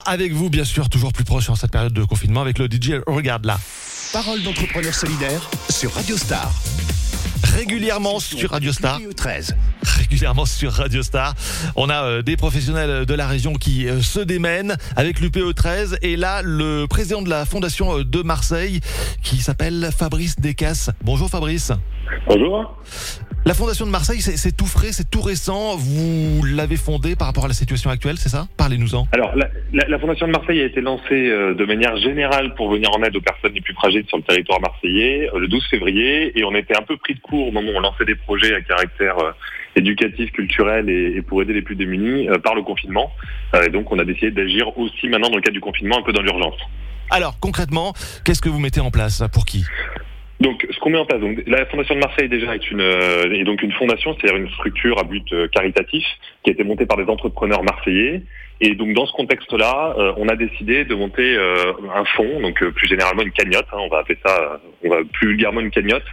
Avec vous, bien sûr, toujours plus proche en cette période de confinement avec le DJ Regarde là. Parole d'entrepreneur solidaire sur Radio Star. Régulièrement sur Radio Star. Régulièrement sur Radio Star. On a des professionnels de la région qui se démènent avec l'UPE13 et là le président de la Fondation de Marseille qui s'appelle Fabrice Descasses. Bonjour Fabrice. Bonjour. La Fondation de Marseille, c'est tout frais, c'est tout récent. Vous l'avez fondée par rapport à la situation actuelle, c'est ça ? Parlez-nous-en. Alors, la Fondation de Marseille a été lancée de manière générale pour venir en aide aux personnes les plus fragiles sur le territoire marseillais le 12 février. Et on était un peu pris de court au moment où on lançait des projets à caractère éducatif, culturel et pour aider les plus démunis par le confinement. Et donc, on a décidé d'agir aussi maintenant dans le cadre du confinement, un peu dans l'urgence. Alors, concrètement, qu'est-ce que vous mettez en place ? Pour qui ? Donc, ce qu'on met en place, donc, la Fondation de Marseille déjà est donc une fondation, c'est-à-dire une structure à but caritatif qui a été montée par des entrepreneurs marseillais. Et donc, dans ce contexte-là, on a décidé de monter un fonds, donc plus généralement une cagnotte, on va appeler ça, plus vulgairement une cagnotte,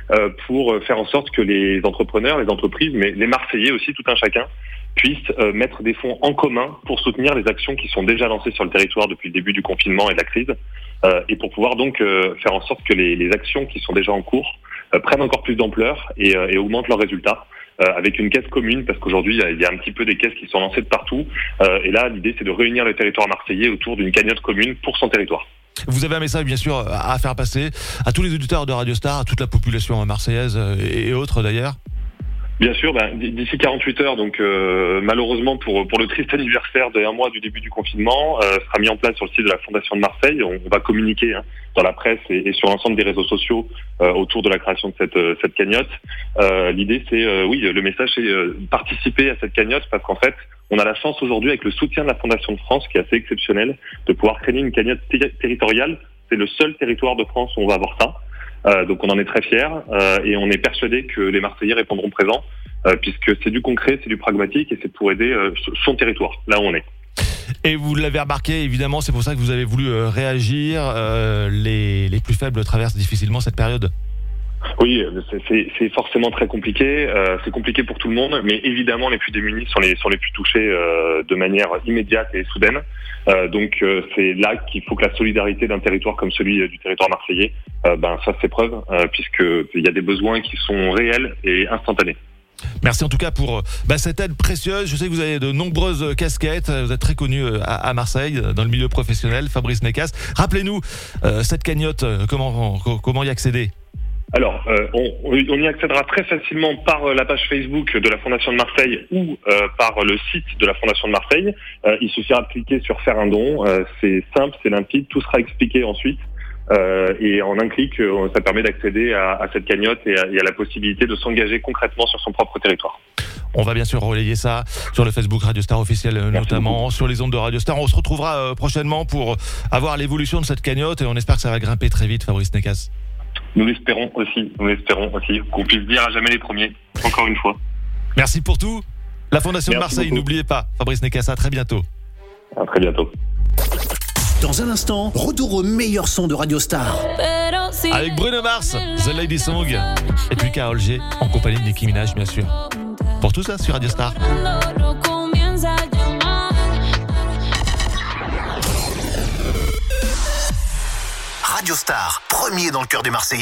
pour faire en sorte que les entrepreneurs, les entreprises, mais les Marseillais aussi, tout un chacun, puissent mettre des fonds en commun pour soutenir les actions qui sont déjà lancées sur le territoire depuis le début du confinement et de la crise. Et pour pouvoir donc faire en sorte que les actions qui sont déjà en cours prennent encore plus d'ampleur et augmentent leurs résultats avec une caisse commune, parce qu'aujourd'hui il y a un petit peu des caisses qui sont lancées de partout. Et là, l'idée c'est de réunir le territoire marseillais autour d'une cagnotte commune pour son territoire. Vous avez un message bien sûr à faire passer à tous les auditeurs de Radio Star, à toute la population marseillaise et autres d'ailleurs. Bien sûr, d'ici 48 heures, donc malheureusement pour le triste anniversaire de 1 mois du début du confinement, sera mis en place sur le site de la Fondation de Marseille. On va communiquer dans la presse et sur l'ensemble des réseaux sociaux autour de la création de cette cagnotte. L'idée c'est, le message c'est participer à cette cagnotte, parce qu'en fait, on a la chance aujourd'hui, avec le soutien de la Fondation de France, qui est assez exceptionnel, de pouvoir créer une cagnotte territoriale. C'est le seul territoire de France où on va avoir ça. Donc on en est très fiers et on est persuadé que les Marseillais répondront présents puisque c'est du concret, c'est du pragmatique et c'est pour aider son territoire, là où on est. Et vous l'avez remarqué, évidemment, c'est pour ça que vous avez voulu réagir. Les plus faibles traversent difficilement cette période. Oui, c'est forcément très compliqué. C'est compliqué pour tout le monde, mais évidemment les plus démunis sont les plus touchés de manière immédiate et soudaine. Donc c'est là qu'il faut que la solidarité d'un territoire comme celui du territoire marseillais, ça fait preuve, puisqu'il y a des besoins qui sont réels et instantanés. Merci en tout cas pour cette aide précieuse. Je sais que vous avez de nombreuses casquettes. Vous êtes très connu à Marseille, dans le milieu professionnel, Fabrice Descasses. Rappelez-nous cette cagnotte, comment y accéder ? Alors, on y accédera très facilement par la page Facebook de la Fondation de Marseille ou par le site de la Fondation de Marseille. Il suffira de cliquer sur faire un don. C'est simple, c'est limpide, tout sera expliqué ensuite. Et en un clic, ça permet d'accéder à cette cagnotte et à la possibilité de s'engager concrètement sur son propre territoire. On va bien sûr relayer ça sur le Facebook Radio Star officiel, notamment sur les ondes de Radio Star. On se retrouvera prochainement pour avoir l'évolution de cette cagnotte et on espère que ça va grimper très vite, Fabrice Descasses. Nous l'espérons aussi qu'on puisse dire à jamais les premiers, encore une fois. Merci pour tout. La Fondation de Marseille, beaucoup. N'oubliez pas, Fabrice Descasses, à très bientôt. À très bientôt. Dans un instant, retour au meilleur son de Radio Star. Avec Bruno Mars, The Lady Song, et puis Karol G, en compagnie de Nicki Minaj, bien sûr. Pour tout ça sur Radio Star. Radio Star, premier dans le cœur des Marseillais.